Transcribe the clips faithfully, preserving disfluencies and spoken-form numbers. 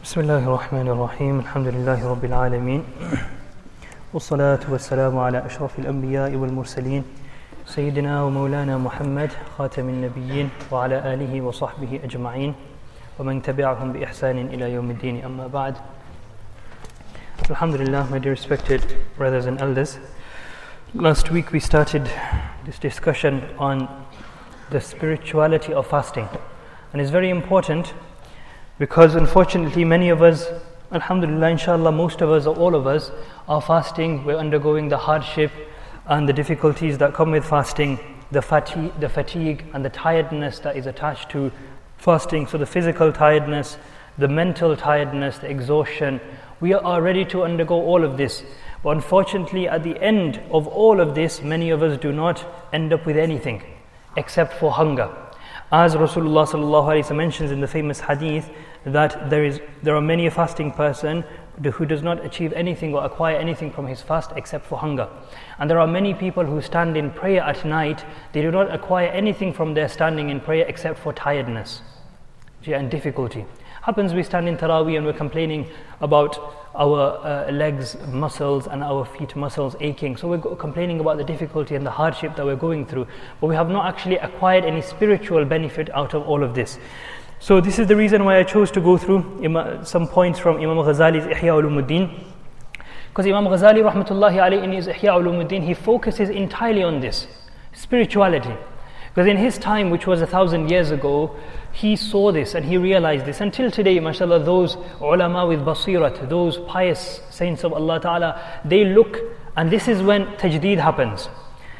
بسم الله الرحمن الرحيم الحمد لله رب العالمين والصلاة والسلام على أشرف الأنبياء والمرسلين سيدنا ومولانا محمد خاتم النبيين وعلى آله وصحبه أجمعين ومن تبعهم بإحسان إلى يوم الدين أما بعد. Alhamdulillah, my dear respected brothers and elders, last week we started this discussion on the spirituality of fasting, and it's very important because unfortunately many of us, alhamdulillah, inshallah, most of us or all of us are fasting. We're undergoing the hardship and the difficulties that come with fasting, the fatigue, the fatigue and the tiredness that is attached to fasting. So the physical tiredness, the mental tiredness, the exhaustion, we are ready to undergo all of this. But unfortunately at the end of all of this, many of us do not end up with anything except for hunger. As Rasulullah sallallahu alaihi wasallam mentions in the famous hadith, that there is there are many a fasting person who does not achieve anything or acquire anything from his fast except for hunger. And there are many people who stand in prayer at night, they do not acquire anything from their standing in prayer except for tiredness and difficulty. Happens we stand in Taraweeh and we're complaining about our uh, legs muscles and our feet muscles aching. So we're complaining about the difficulty and the hardship that we're going through, but we have not actually acquired any spiritual benefit out of all of this. So this is the reason why I chose to go through some points from Imam Ghazali's Ihya Ulumuddin, because Imam Ghazali rahmatullahi alayhi in his Ihya Ulumuddin, he focuses entirely on this spirituality. Because in his time, which was a thousand years ago, he saw this and he realized this. Until today, mashallah, those ulama with basirat, those pious saints of Allah Ta'ala, they look, and this is when tajdeed happens.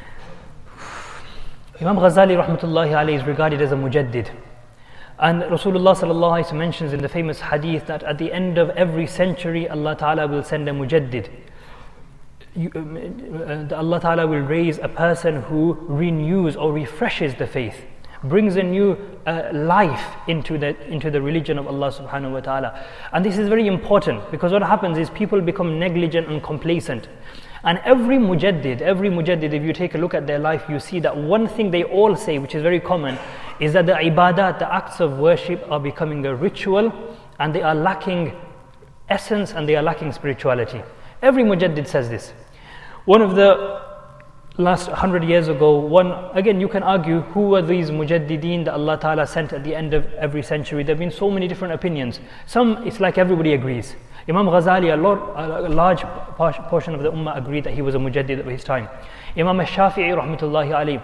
Imam Ghazali rahmatullahi alayhi is regarded as a mujaddid. And Rasulullah sallallahu alaihi wasallam mentions in the famous hadith that at the end of every century, Allah Ta'ala will send a mujaddid. You, uh, Allah Ta'ala will raise a person who renews or refreshes the faith, brings a new uh, life into the into the religion of Allah subhanahu wa ta'ala. And this is very important, because what happens is people become negligent and complacent. And every mujaddid, every mujaddid, if you take a look at their life, you see that one thing they all say, which is very common, is that the ibadat, the acts of worship, are becoming a ritual, and they are lacking essence and they are lacking spirituality. Every mujaddid says this. One of the last hundred years ago, one, again you can argue who were these mujaddideen that Allah Ta'ala sent at the end of every century. There have been so many different opinions. Some, it's like everybody agrees. Imam Ghazali, a, lot, a large portion of the ummah agreed that he was a mujaddid of his time. Imam al-Shafi'i rahmatullahi alayhi,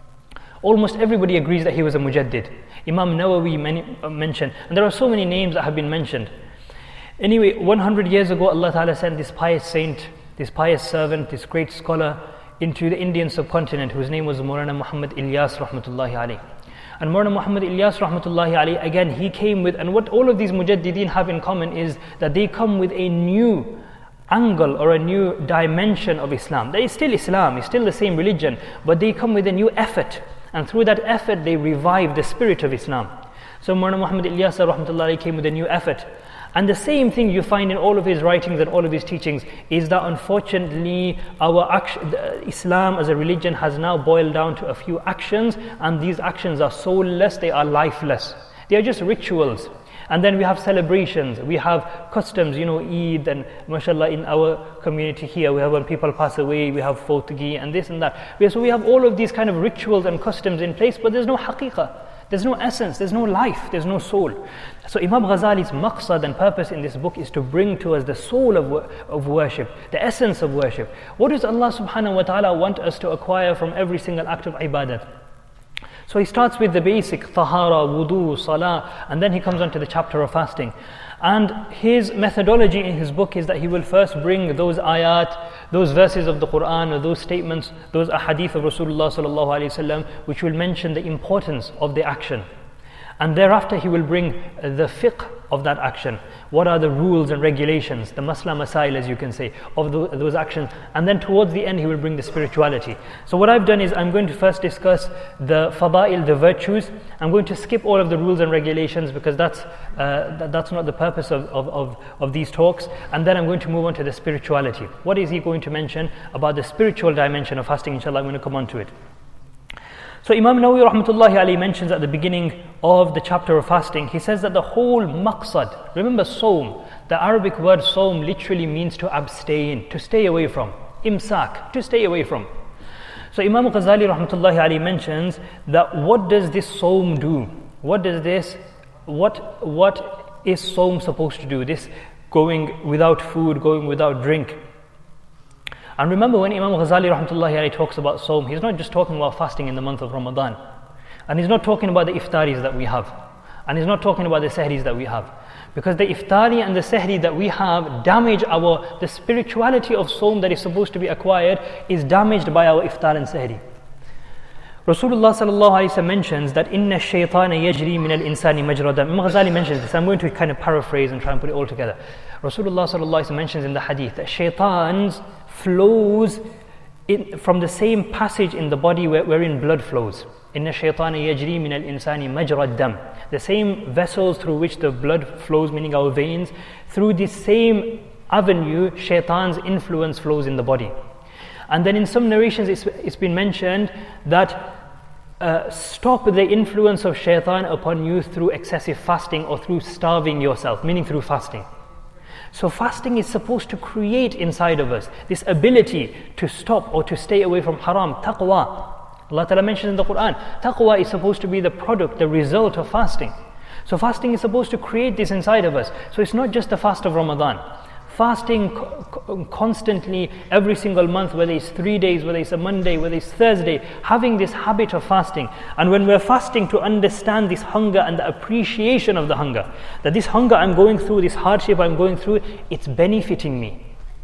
almost everybody agrees that he was a mujaddid. Imam Nawawi many, uh, mentioned, and there are so many names that have been mentioned. Anyway, one hundred years ago, Allah Ta'ala sent this pious saint, this pious servant, this great scholar into the Indian subcontinent, whose name was Maulana Muhammad Ilyas rahmatullahi alayhi. And Maulana Muhammad Ilyas rahmatullahi alayhi, again he came with, and what all of these mujaddideen have in common is that they come with a new angle or a new dimension of Islam. There is still Islam, it's still the same religion, but they come with a new effort, and through that effort they revive the spirit of Islam. So Maulana Muhammad Ilyas rahmatullahi alayhi came with a new effort. And the same thing you find in all of his writings and all of his teachings is that unfortunately our action, Islam as a religion has now boiled down to a few actions, and these actions are soulless, they are lifeless. They are just rituals. And then we have celebrations, we have customs, you know, Eid, and mashallah in our community here, we have when people pass away, we have Fotgi and this and that. So we have all of these kind of rituals and customs in place, but there's no haqiqah. There's no essence, there's no life, there's no soul. So Imam Ghazali's maqsad and purpose in this book is to bring to us the soul of, of worship, the essence of worship. What does Allah subhanahu wa ta'ala want us to acquire from every single act of ibadat? So he starts with the basic, tahara, wudu, salah, and then he comes on to the chapter of fasting. And his methodology in his book is that he will first bring those ayat, those verses of the Quran, or those statements, those ahadith of Rasulullah sallallahu alaihi wasallam, which will mention the importance of the action. And thereafter he will bring the fiqh of that action. What are the rules and regulations, the masla masail as you can say, of the, those actions. And then towards the end he will bring the spirituality. So what I've done is I'm going to first discuss the fada'il, the virtues. I'm going to skip all of the rules and regulations because that's uh, that, that's not the purpose of, of, of, of these talks. And then I'm going to move on to the spirituality. What is he going to mention about the spiritual dimension of fasting? Inshallah, I'm going to come on to it. So Imam Nawawi rahmatullahi alayhi mentions at the beginning of the chapter of fasting, he says that the whole maqsad, remember Sawm, the Arabic word Sawm literally means to abstain, to stay away from. Imsak, to stay away from. So Imam Ghazali rahmatullahi alayhi mentions that what does this Sawm do? What does this, what, what is Sawm supposed to do? This going without food, going without drink. And remember, when Imam Ghazali rahmatullahi alayhi talks about Sawm, he's not just talking about fasting in the month of Ramadan. And he's not talking about the iftaris that we have. And he's not talking about the sehris that we have. Because the iftari and the sehri that we have damage our, the spirituality of Sawm that is supposed to be acquired is damaged by our iftar and sehri. Rasulullah sallallahu alayhi wa sallam mentions that inna shaytana yajri min al-insani majra dam. Imam Ghazali mentions this. I'm going to kind of paraphrase and try and put it all together. Rasulullah sallallahu alayhi wa sallam mentions in the hadith that shaitan's flows in, from the same passage in the body where, wherein blood flows. Inna shaytana yajri min al-insani majra dam. The same vessels through which the blood flows, meaning our veins, through this same avenue, shaitan's influence flows in the body. And then in some narrations it's, it's been mentioned that uh, stop the influence of shaitan upon you through excessive fasting or through starving yourself, meaning through fasting. So fasting is supposed to create inside of us this ability to stop or to stay away from haram, taqwa. Allah Ta'ala mentions in the Quran, taqwa is supposed to be the product, the result of fasting. So fasting is supposed to create this inside of us. So it's not just the fast of Ramadan. Fasting co- constantly every single month, whether it's three days, whether it's a Monday, whether it's Thursday, having this habit of fasting. And when we're fasting, to understand this hunger and the appreciation of the hunger, that this hunger I'm going through, this hardship I'm going through, it's benefiting me.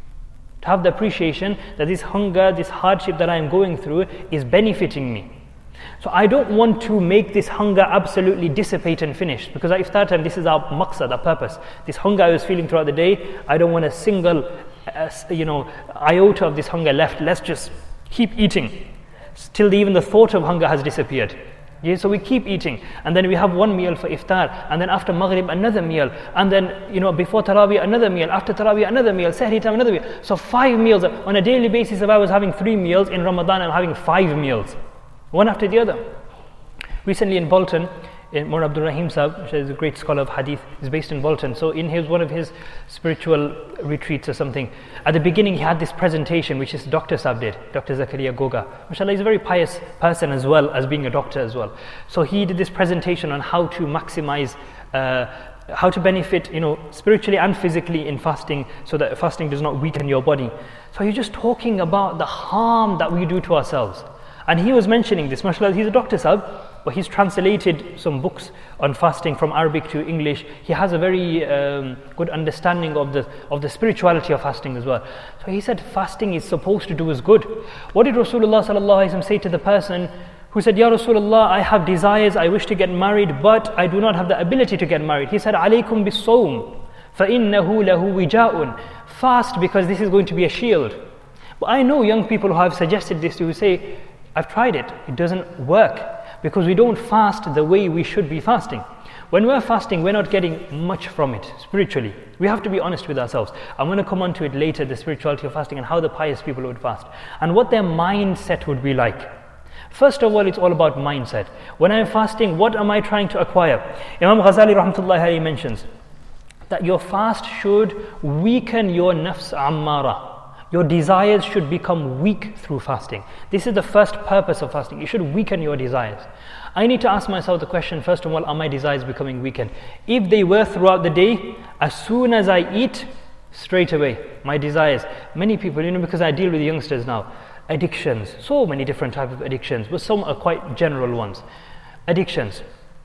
To have the appreciation that this hunger, this hardship that I'm going through is benefiting me. So I don't want to make this hunger absolutely dissipate and finish, because at iftar time, this is our maqsad, our purpose. This hunger I was feeling throughout the day, I don't want a single, uh, you know, iota of this hunger left. Let's just keep eating till even the thought of hunger has disappeared. Yeah, so we keep eating, and then we have one meal for iftar, and then after maghrib another meal, and then you know before tarawih another meal, after tarawih another meal, sahri time another meal. So five meals on a daily basis. If I was having three meals in Ramadan, I'm having five meals, one after the other. Recently in Bolton, in Mullah Abdul Rahim Sahib, which is a great scholar of hadith, is based in Bolton. So in his one of his spiritual retreats or something, at the beginning he had this presentation which his Doctor Sahib did, Doctor Zakaria Goga. MashaAllah, he's a very pious person as well as being a doctor as well. So he did this presentation on how to maximize, uh, how to benefit, you know, spiritually and physically in fasting, so that fasting does not weaken your body. So he's just talking about the harm that we do to ourselves. And he was mentioning this, mashallah, he's a Doctor Sahib, but he's translated some books on fasting from Arabic to English. He has a very um, good understanding of the of the spirituality of fasting as well. So he said fasting is supposed to do us good. What did Rasulullah sallallahu alaihi wasallam say to the person who said, Ya Rasulullah, I have desires, I wish to get married, but I do not have the ability to get married. He said, Alaykum bis-sawm, فَإِنَّهُ لَهُ وِجَاءٌ. Fast, because this is going to be a shield. But I know young people who have suggested this who say, I've tried it, it doesn't work, because we don't fast the way we should be fasting. When we're fasting, we're not getting much from it spiritually. We have to be honest with ourselves. I'm going to come on to it later, the spirituality of fasting and how the pious people would fast and what their mindset would be like. First of all, it's all about mindset. When I'm fasting, what am I trying to acquire? Imam Ghazali rahmatullahi alayhi mentions that your fast should weaken your nafs ammara. Your desires should become weak through fasting. This is the first purpose of fasting. It should weaken your desires. I need to ask myself the question, first of all, are my desires becoming weakened? If they were throughout the day, as soon as I eat, straight away, my desires. Many people, you know, because I deal with youngsters now, addictions, so many different types of addictions, but some are quite general ones. Addictions.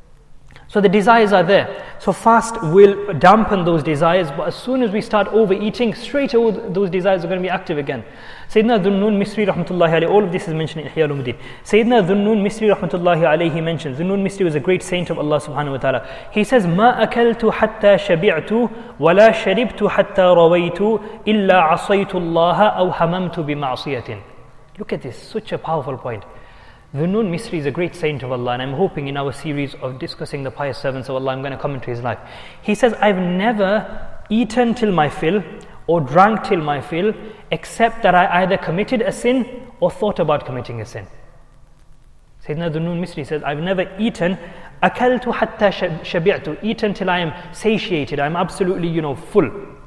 So the desires are there. So fast will dampen those desires, but as soon as we start overeating, straight away those desires are going to be active again. Sayyidina Dhunnun Misri rahmatullahi alayhi, all of this is mentioned in Ihya Ulumuddin. Sayyidina Dhunnun Misri rahmatullahi alayhi, he mentions, Dhunnun Misri was a great saint of Allah subhanahu wa ta'ala. He says, مَا أَكَلْتُ حَتَّى شَبِعْتُ وَلَا شَرِبْتُ حَتَّى رَوَيْتُ إِلَّا عَصَيْتُ اللَّهَ أَوْ حَمَمْتُ بِمَعْصِيَةٍ. Look at this, such a powerful point. Dhunnun Misri is a great saint of Allah, and I'm hoping in our series of discussing the pious servants of Allah, I'm going to come into his life. He says, I've never eaten till my fill or drank till my fill, except that I either committed a sin or thought about committing a sin. Sayyidina Dhunnun Misri says, I've never eaten akaltu hatta shabi'tu, eaten till I am satiated, I'm absolutely, you know, full.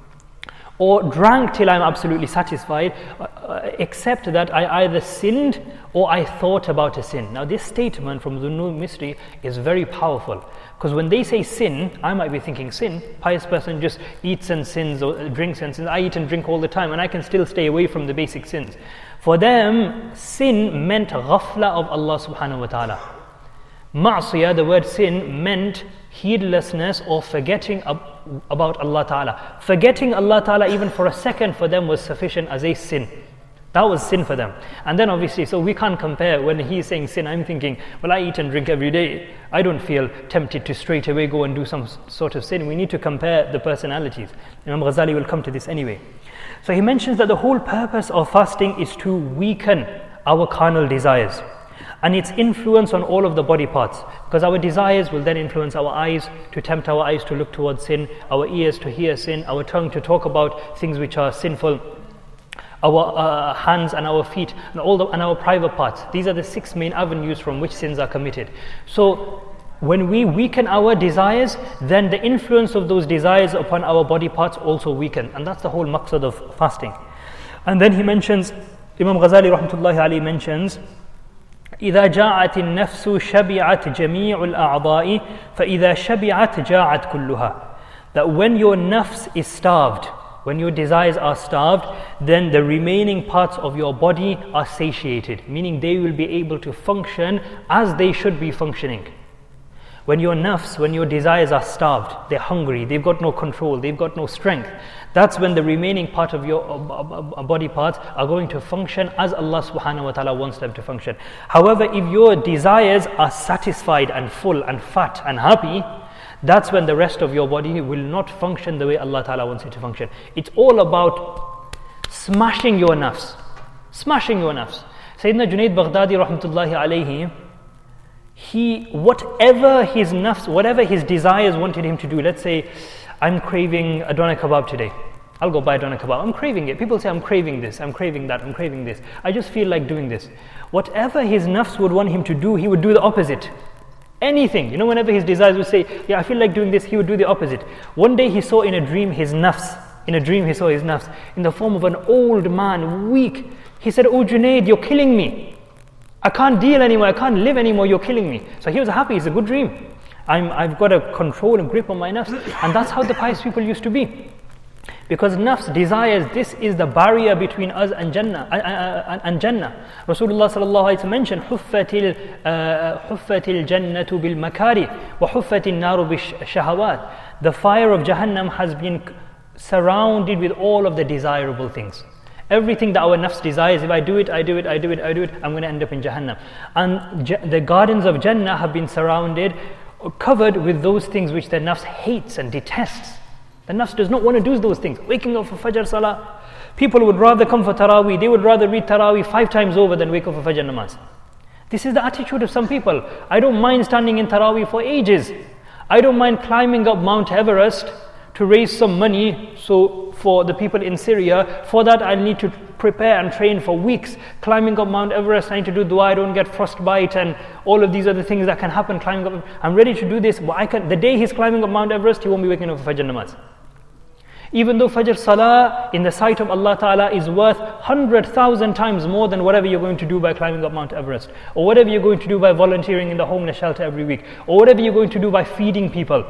Or drank till I'm absolutely satisfied, uh, except that I either sinned or I thought about a sin. Now this statement from Dhunnun Misri is very powerful, because when they say sin, I might be thinking sin, pious person just eats and sins or drinks and sins. I eat and drink all the time and I can still stay away from the basic sins. For them, sin meant ghafla of Allah subhanahu wa ta'ala. Ma'siyah, the word sin, meant heedlessness or forgetting ab- about Allah Ta'ala. Forgetting Allah Ta'ala even for a second for them was sufficient as a sin. That was sin for them. And then obviously, so we can't compare. When he's saying sin, I'm thinking, well, I eat and drink every day. I don't feel tempted to straight away go and do some sort of sin. We need to compare the personalities. Imam Ghazali will come to this anyway. So he mentions that the whole purpose of fasting is to weaken our carnal desires and its influence on all of the body parts, because our desires will then influence our eyes to tempt our eyes to look towards sin, our ears to hear sin, our tongue to talk about things which are sinful, our uh, hands and our feet and all the, and our private parts. These are the six main avenues from which sins are committed. So when we weaken our desires, then the influence of those desires upon our body parts also weaken, and that's the whole maqsad of fasting. And then he mentions, Imam Ghazali rahmatullahi alayhi mentions, إذا جاعت النفس شبعت جميع الأعضاء فإذا شبعت جاعت كلها. That when your nafs is starved, when your desires are starved, then the remaining parts of your body are satiated, meaning they will be able to function as they should be functioning. When your nafs, when your desires are starved, they're hungry, they've got no control, they've got no strength, that's when the remaining part of your body parts are going to function as Allah subhanahu wa ta'ala wants them to function. However, if your desires are satisfied and full and fat and happy, that's when the rest of your body will not function the way Allah ta'ala wants it to function. It's all about smashing your nafs. Smashing your nafs. Sayyidina Junaid Baghdadi rahmatullahi alayhi, he, whatever his nafs, whatever his desires wanted him to do, let's say, I'm craving a doner kebab today. I'll go buy a doner kebab. I'm craving it. People say, I'm craving this, I'm craving that, I'm craving this. I just feel like doing this. Whatever his nafs would want him to do, he would do the opposite. Anything. You know, whenever his desires would say, yeah, I feel like doing this, he would do the opposite. One day he saw in a dream his nafs. In a dream he saw his nafs in the form of an old man, weak. He said, oh Junaid, you're killing me. I can't deal anymore, I can't live anymore, you're killing me. So he was happy, it's a good dream. I'm, I've got a control and grip on my nafs. And that's how the pious people used to be. Because nafs desires, this is the barrier between us and Jannah. Uh, uh, and Jannah. Rasulullah sallallahu alayhi wa sallam mentioned, حُفَّتِ الْجَنَّةُ بِالْمَكَارِ وَحُفَّتِ النَّارُ بِالشَّهَوَاتِ. The fire of Jahannam has been surrounded with all of the desirable things. Everything that our nafs desires, if I do it, I do it, I do it, I do it, I'm going to end up in Jahannam. And J- the gardens of Jannah have been surrounded, covered with those things which the nafs hates and detests. The nafs does not want to do those things. Waking up for Fajr Salah. People would rather come for Taraweeh, they would rather read Taraweeh five times over than wake up for Fajr Namaz. This is the attitude of some people. I don't mind standing in Taraweeh for ages. I don't mind climbing up Mount Everest to raise some money so for the people in Syria. For that I need to prepare and train for weeks. Climbing up Mount Everest, I need to do dua, I don't get frostbite and all of these other things that can happen climbing up. I'm ready to do this, but I can, the day he's climbing up Mount Everest, he won't be waking up for Fajr Namaz. Even though Fajr Salah in the sight of Allah Ta'ala is worth one hundred thousand times more than whatever you're going to do by climbing up Mount Everest, or whatever you're going to do by volunteering in the homeless shelter every week, or whatever you're going to do by feeding people.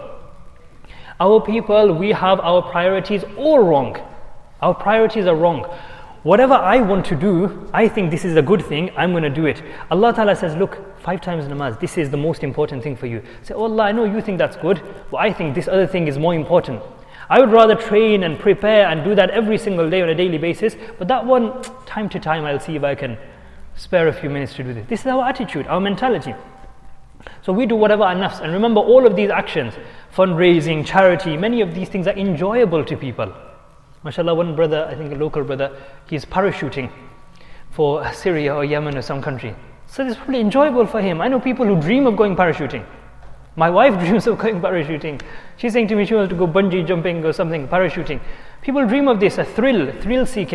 Our people, we have our priorities all wrong. Our priorities are wrong. Whatever I want to do, I think this is a good thing, I'm going to do it. Allah Ta'ala says, look, five times namaz, this is the most important thing for you. Say, oh Allah, I know you think that's good, but I think this other thing is more important. I would rather train and prepare and do that every single day on a daily basis, but that one, time to time, I'll see if I can spare a few minutes to do this. This is our attitude, our mentality. So we do whatever our nafs. And remember, all of these actions, fundraising, charity, many of these things are enjoyable to people. MashaAllah, one brother, I think a local brother, he's parachuting for Syria or Yemen or some country. So it's probably enjoyable for him. I know people who dream of going parachuting. My wife dreams of going parachuting. She's saying to me she wants to go bungee jumping or something, parachuting. People dream of this, a thrill, thrill seeking.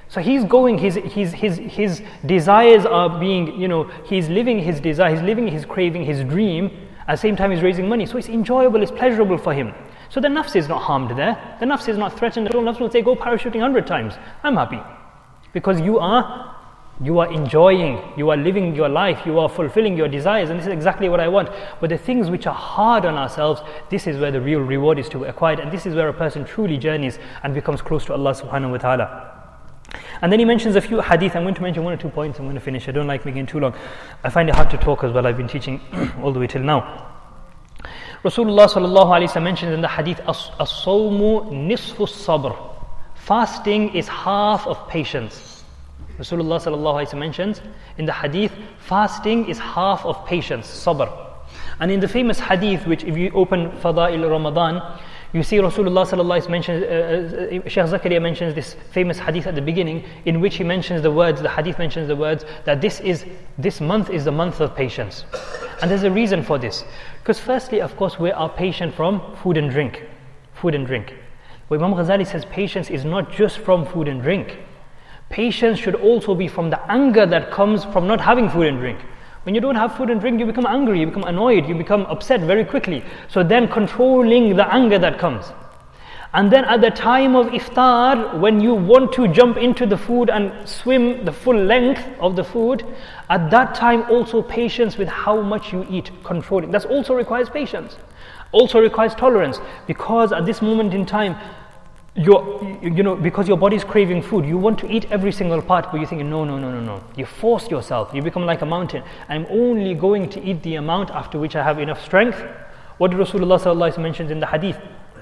So he's going, his, his, his, his desires are being, you know, he's living his desire, he's living his craving, his dream, at the same time he's raising money. So it's enjoyable, it's pleasurable for him. So the nafs is not harmed there. The nafs is not threatened at all. Nafs will say, go parachuting a hundred times. I'm happy. Because you are, you are enjoying, you are living your life, you are fulfilling your desires, and this is exactly what I want. But the things which are hard on ourselves, this is where the real reward is to be acquired, and this is where a person truly journeys and becomes close to Allah subhanahu wa ta'ala. And then he mentions a few hadith. I'm going to mention one or two points. I'm going to finish. I don't like making it too long. I find it hard to talk as well. I've been teaching all the way till now. Rasulullah sallallahu alaihi wasallam mentions in the hadith, as-sawmu nisfu sabr. Fasting is half of patience. Rasulullah sallallahu alaihi wasallam mentions in the hadith, fasting is half of patience, sabr. And in the famous hadith, which if you open Fada'il Ramadan, you see Rasulullah sallallahu alaihi wasallam mentions, uh, uh, Shaykh Zakaria mentions this famous hadith at the beginning, in which he mentions the words, the hadith mentions the words, that this is, this month is the month of patience. And there's a reason for this. Because firstly, of course, we are patient from food and drink. Food and drink. But Imam Ghazali says patience is not just from food and drink. Patience should also be from the anger that comes from not having food and drink. When you don't have food and drink, you become angry, you become annoyed, you become upset very quickly. So then controlling the anger that comes. And then at the time of iftar, when you want to jump into the food and swim the full length of the food, at that time also patience with how much you eat, controlling. That also requires patience. Also requires tolerance. Because at this moment in time, You're, you know, because your body is craving food, you want to eat every single part, but you're thinking, no, no, no, no, no. You force yourself. You become like a mountain. I'm only going to eat the amount after which I have enough strength. What did Rasulullah sallallahu alaihi wasallam mention in the hadith?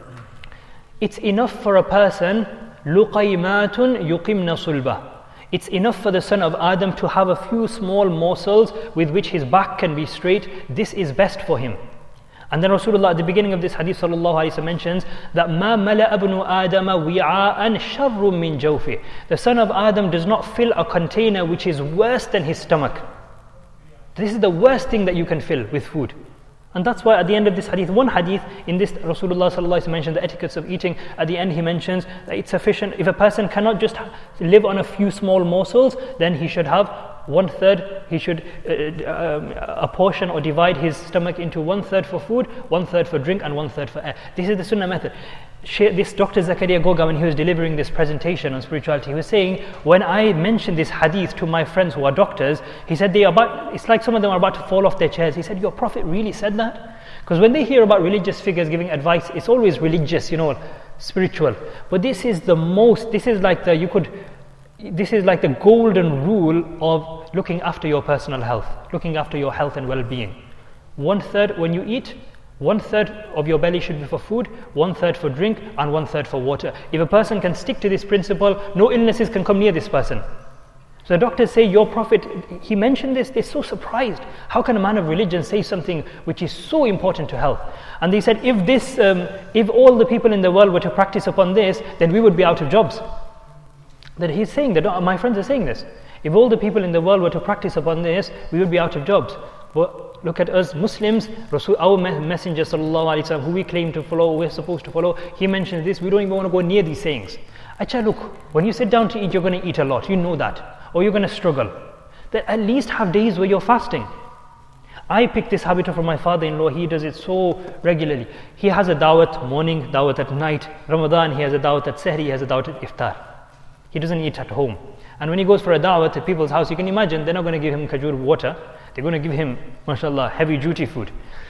It's enough for a person, لُقَيْمَاتٌ يُقِمْنَ صُلْبَةً. It's enough for the son of Adam to have a few small morsels with which his back can be straight. This is best for him. And then Rasulullah at the beginning of this hadith sallallahu alaihi wasallam mentions that مَا مَلَأَ ابْنُ آدَمَ وِعَاءً شَرٌّ مِّن جَوْفِهِ. The son of Adam does not fill a container which is worse than his stomach. This is the worst thing that you can fill with food. And that's why at the end of this hadith, one hadith in this, Rasulullah sallallahu alaihi wasallam mentioned the etiquettes of eating. At the end he mentions that it's sufficient. If a person cannot just live on a few small morsels, then he should have one third, he should uh, uh, apportion or divide his stomach into one third for food, one third for drink, and one third for air. This is the sunnah method. This Doctor Zakaria Goga, when he was delivering this presentation on spirituality, he was saying, when I mentioned this hadith to my friends who are doctors, he said they are about, it's like some of them are about to fall off their chairs. He said, your Prophet really said that? Because when they hear about religious figures giving advice, it's always religious, you know, spiritual. But this is the most, this is like the, you could, This is like the golden rule of looking after your personal health, looking after your health and well-being. One third when you eat, one third of your belly should be for food, one third for drink, and one third for water. If a person can stick to this principle, no illnesses can come near this person. So the doctors say, your Prophet, he mentioned this, they're so surprised. How can a man of religion say something which is so important to health? And they said, if this, um, if all the people in the world were to practice upon this, then we would be out of jobs. That he's saying that, my friends are saying this. If all the people in the world were to practice upon this, we would be out of jobs. But look at us Muslims, Rasul, our messenger sallallahu alaihi wasallam, who we claim to follow, we're supposed to follow, he mentions this, we don't even want to go near these sayings. Acha, look, when you sit down to eat, you're going to eat a lot, you know that. Or you're going to struggle. Then at least have days where you're fasting. I picked this habit from my father-in-law, he does it so regularly. He has a dawat morning, dawat at night. Ramadan, he has a dawat at sahri, he has a dawat at iftar. He doesn't eat at home. And when he goes for a da'wah to people's house, you can imagine they're not going to give him khajur water. They're going to give him, mashallah, heavy duty food.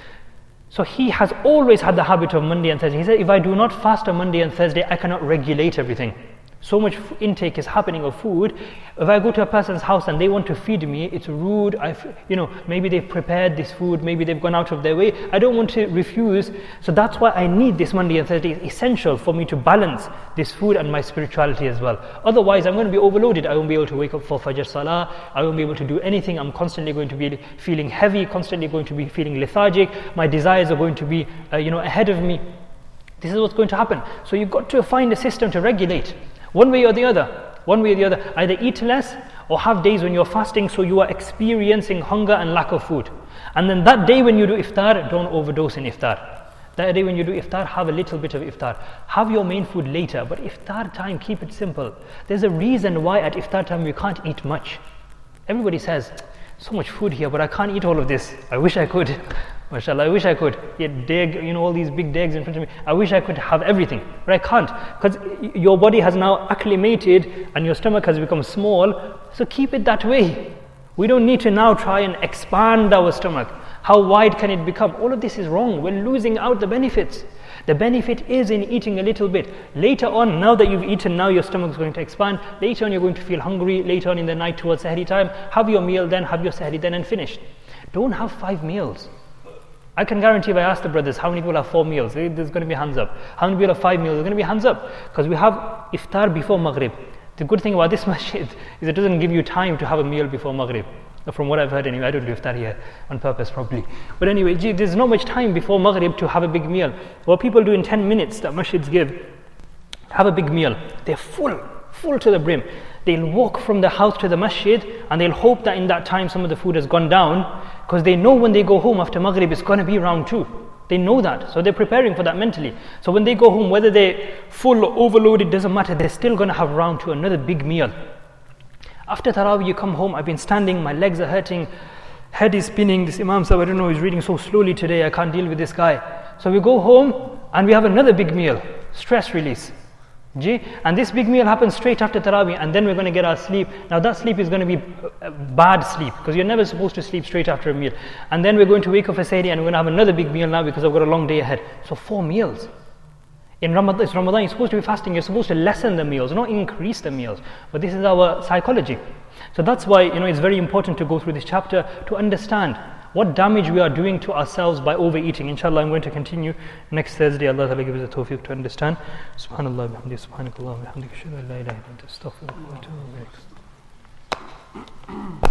So he has always had the habit of Monday and Thursday. He said, if I do not fast on Monday and Thursday, I cannot regulate everything. So much intake is happening of food. If I go to a person's house and they want to feed me, it's rude. I, you know, maybe they've prepared this food, maybe they've gone out of their way. I don't want to refuse. So that's why I need this Monday and Thursday. It's essential for me to balance this food and my spirituality as well. Otherwise, I'm going to be overloaded. I won't be able to wake up for Fajr Salah. I won't be able to do anything. I'm constantly going to be feeling heavy, constantly going to be feeling lethargic. My desires are going to be, uh, you know, ahead of me. This is what's going to happen. So you've got to find a system to regulate. One way or the other, one way or the other, either eat less or have days when you're fasting so you are experiencing hunger and lack of food. And then that day when you do iftar, don't overdose in iftar. That day when you do iftar, have a little bit of iftar. Have your main food later, but iftar time, keep it simple. There's a reason why at iftar time you can't eat much. Everybody says, so much food here, but I can't eat all of this. I wish I could. MashaAllah, I wish I could. Yet deg, you know, all these big degs in front of me. I wish I could have everything, but I can't. Because your body has now acclimated and your stomach has become small, so keep it that way. We don't need to now try and expand our stomach. How wide can it become? All of this is wrong. We're losing out the benefits. The benefit is in eating a little bit. Later on, now that you've eaten, now your stomach is going to expand. Later on, you're going to feel hungry. Later on in the night towards Sahri time, have your meal then, have your Sahri then and finish. Don't have five meals. I can guarantee if I ask the brothers, how many people have four meals? There's going to be hands up. How many people have five meals? There's going to be hands up. Because we have iftar before Maghrib. The good thing about this masjid is it doesn't give you time to have a meal before Maghrib. From what I've heard anyway, I don't do iftar here on purpose probably. But anyway, gee, there's not much time before Maghrib to have a big meal. What people do in ten minutes that masjids give, have a big meal. They're full, full to the brim. They'll walk from the house to the masjid and they'll hope that in that time some of the food has gone down, because they know when they go home after Maghrib it's going to be round two. They know that, so they're preparing for that mentally. So when they go home, whether they're full or overloaded, doesn't matter, they're still going to have round two, another big meal. After Tarawih, you come home, I've been standing, my legs are hurting, head is spinning, this Imam Sahib, I don't know, he's reading so slowly today, I can't deal with this guy. So we go home and we have another big meal, stress release. Gee? And this big meal happens straight after Tarawih, and then we're going to get our sleep. Now that sleep is going to be bad sleep, because you're never supposed to sleep straight after a meal. And then we're going to wake up for Sahri and we're going to have another big meal now because I've got a long day ahead. So four meals. In Ramadan, it's Ramadan, you're supposed to be fasting, you're supposed to lessen the meals, not increase the meals. But this is our psychology. So that's why, you know, it's very important to go through this chapter to understand what damage we are doing to ourselves by overeating. Inshallah, I'm going to continue next Thursday. Allah Ta'ala gives us the tawfiq to understand. Subhanallah, bihamdi, subhanakallah, bihamdi, ashhadu an la ilaha illa anta, astaghfiruka wa atubu ilayk.